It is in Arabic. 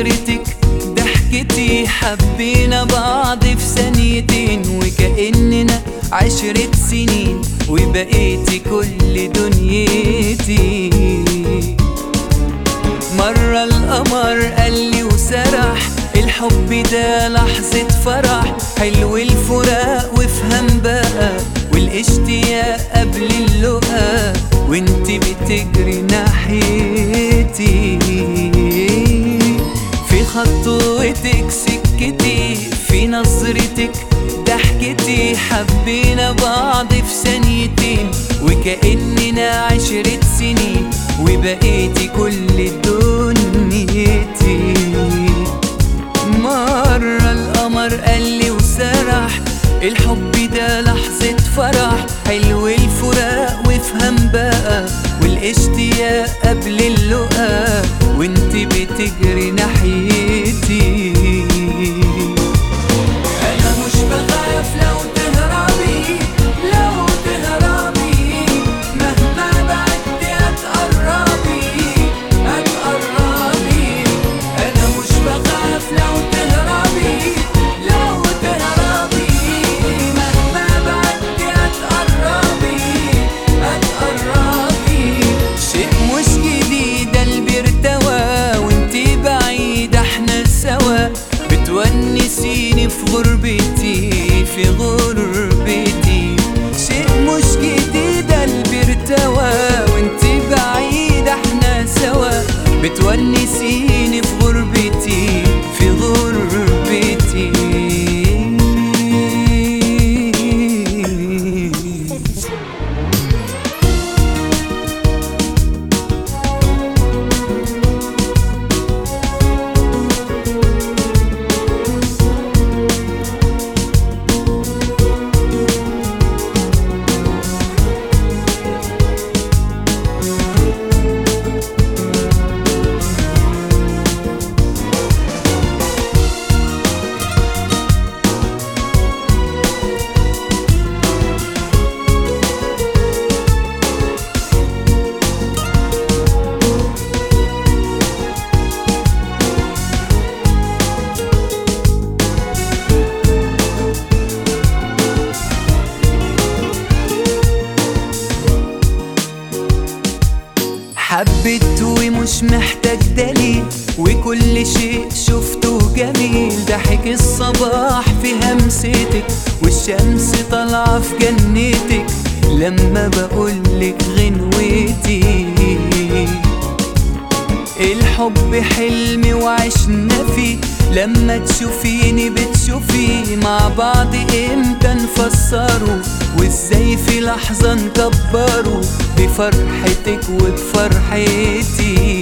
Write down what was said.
نظرتك ضحكتي حبينا بعض في ثانيتين، وكأننا 10 سنين وبقيتي كل دنيتي. مرة القمر قالي وسرح الحب ده لحظة فرح، حلو الفراق وافهم بقى والاشتياق قبل اللقا، وانت بتجري ناحيتي. في خطوتك سكتي، في نظرتك ضحكتي حبينا بعض في ثانيتين، وكأننا 10 سنين وبقيتي كل دنيتي. مرة القمر قالي وسرح الحب ده لحظة فرح، حلو الفراق وافهم بقى والاشتياق قبل اللقا، وانت بتجري ناحيتي. انا مش بخاف لو تهربي، لو تهربي مهما بعدت هتقربي، هتقربي. انا مش بخاف لو تهربي، لو تهربي مهما بعدت هتقربي، هتقربي. شيء مش جديد قلبي ارتوى وانتي بعيدة احنا سوا، بتونسيني في غربتي، في غربتي. شيء مش جديد قلبي ارتوى وانتي بعيدة احنا سوا، بتونسيني في غربتي، في غربتي. حبيت ومش محتاج دليل، وكل شيء شفته جميل. ضحك الصباح في همستك، والشمس طالعة في جنتك لما بقولك غنوتي. الحب حلم وعشنا فيه، لما تشوفيني بتشوفيه. مع بعض امتى نفسره، وازاي في لحظة نكبره، بفرحتك وبفرحتي.